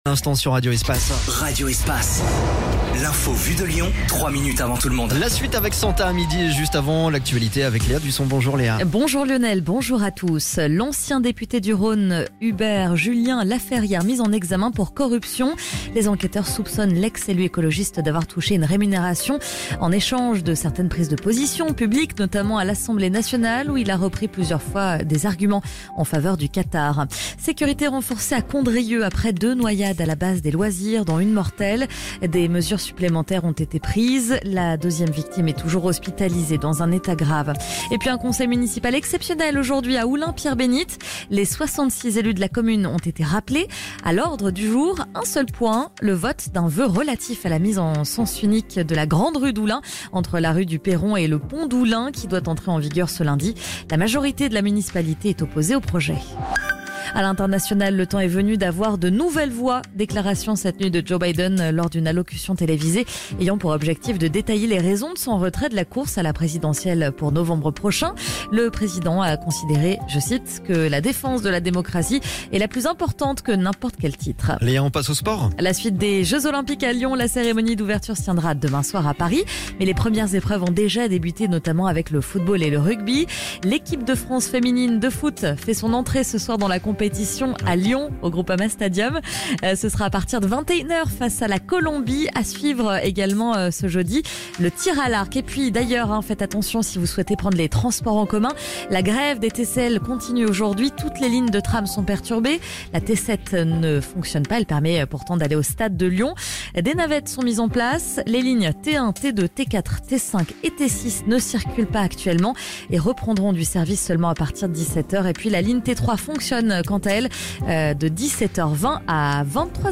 Instant sur Radio Espace. Radio Espace. L'info vue de Lyon, 3 minutes avant tout le monde. La suite avec Santa à midi et juste avant l'actualité avec Léa Dusson. Bonjour Léa. Bonjour Lionel, bonjour à tous. L'ancien député du Rhône, Hubert Julien Laferrière, mis en examen pour corruption. Les enquêteurs soupçonnent l'ex-élu écologiste d'avoir touché une rémunération en échange de certaines prises de position publiques, notamment à l'Assemblée nationale où il a repris plusieurs fois des arguments en faveur du Qatar. Sécurité renforcée à Condrieu après 2 noyades à la base des loisirs, dont une mortelle. Des mesures supplémentaires ont été prises. La 2e victime est toujours hospitalisée dans un état grave. Et puis un conseil municipal exceptionnel aujourd'hui à Oulin-Pierre-Bénite. Les 66 élus de la commune ont été rappelés. À l'ordre du jour, un seul point, le vote d'un vœu relatif à la mise en sens unique de la grande rue d'Oulin entre la rue du Perron et le pont d'Oulin qui doit entrer en vigueur ce lundi. La majorité de la municipalité est opposée au projet. À l'international, le temps est venu d'avoir de nouvelles voix. Déclaration cette nuit de Joe Biden lors d'une allocution télévisée ayant pour objectif de détailler les raisons de son retrait de la course à la présidentielle pour novembre prochain. Le président a considéré, je cite, que la défense de la démocratie est la plus importante que n'importe quel titre. Léa, on passe au sport. À la suite des Jeux Olympiques à Lyon, la cérémonie d'ouverture se tiendra demain soir à Paris. Mais les premières épreuves ont déjà débuté, notamment avec le football et le rugby. L'équipe de France féminine de foot fait son entrée ce soir dans la compétition à Lyon, au Groupama Stadium. Ce sera à partir de 21h face à la Colombie. À suivre également ce jeudi, le tir à l'arc. Et puis d'ailleurs, faites attention si vous souhaitez prendre les transports en commun. La grève des TCL continue aujourd'hui. Toutes les lignes de tram sont perturbées. La T7 ne fonctionne pas. Elle permet pourtant d'aller au stade de Lyon. Des navettes sont mises en place. Les lignes T1, T2, T4, T5 et T6 ne circulent pas actuellement et reprendront du service seulement à partir de 17h. Et puis la ligne T3 fonctionne quant à elle de 17h20 à 23h.